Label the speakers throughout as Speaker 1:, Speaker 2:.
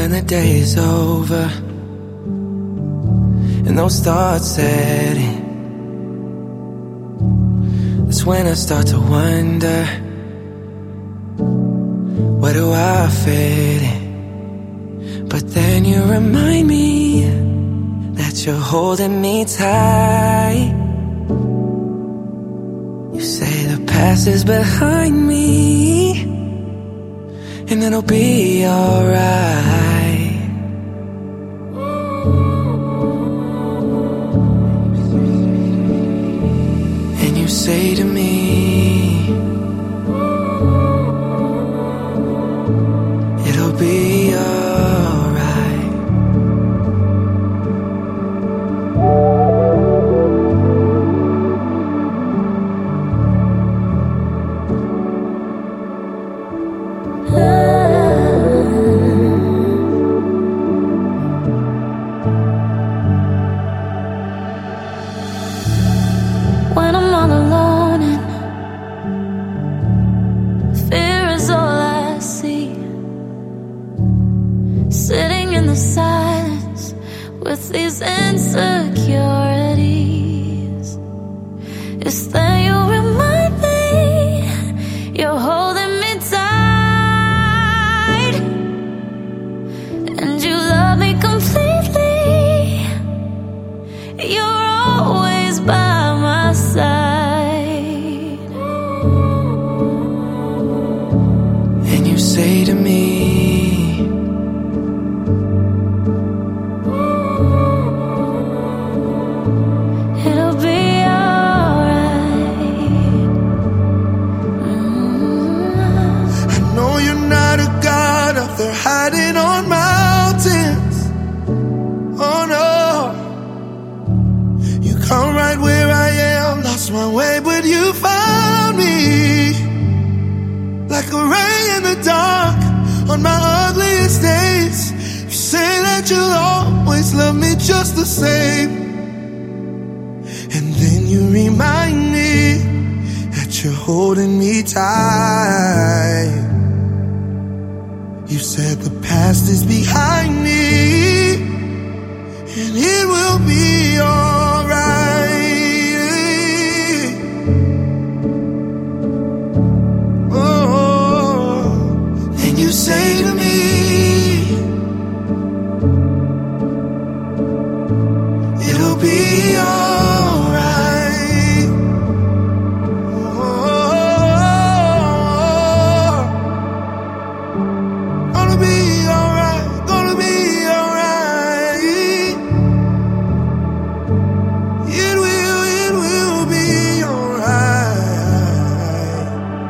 Speaker 1: when the day is over and those thoughts set in, that's when I start to wonder, where do I fit in? But then you remind me that you're holding me tight. You say the past is behind me and it'll be alright. And you say to me, it'll be alright.
Speaker 2: When I'm all alone and fear is all I see, sitting in the silence with these insecurities, it's then you remind me you're holding me tight, and you love me completely. You're always by my side.
Speaker 1: And you say to me,
Speaker 2: it'll be alright.
Speaker 3: I know you're not a god up there hiding on mountains. Oh no, you come right where I am. Lost my way, but you found me. Like a ray in the dark on my ugliest days. You say that you'll always love me just the same, and then you remind me that you're holding me tight. You said the past is behind me and it will be alright. Oh, and you say to me, it'll be alright. Oh, gonna be alright, gonna be alright. It will be alright.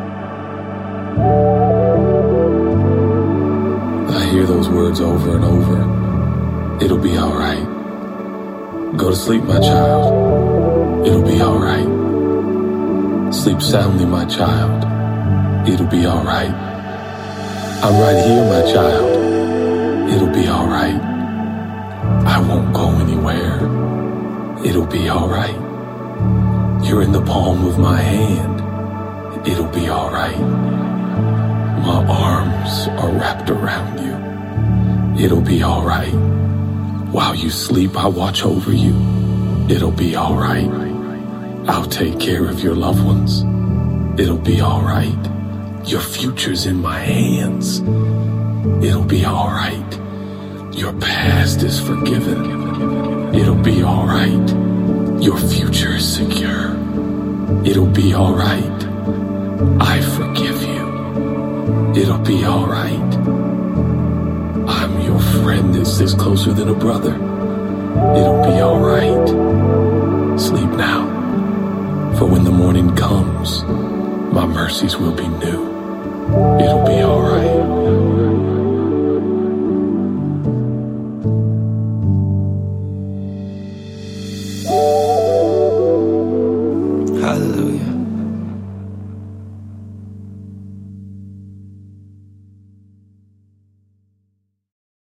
Speaker 4: I hear those words over and over. It'll be alright. Go to sleep, my child. It'll be alright. Sleep soundly, my child. It'll be alright. I'm right here, my child. It'll be alright. I won't go anywhere. It'll be alright. You're in the palm of my hand. It'll be alright. My arms are wrapped around you. It'll be alright. While you sleep, I watch over you. It'll be alright. I'll take care of your loved ones. It'll be alright. Your future's in my hands. It'll be alright. Your past is forgiven. It'll be alright. Your future is secure. It'll be alright. I forgive you. It'll be alright. I'm your friend that sits closer than a brother. It'll be alright. Sleep now, for when the morning comes, my mercies will be new. It'll be alright.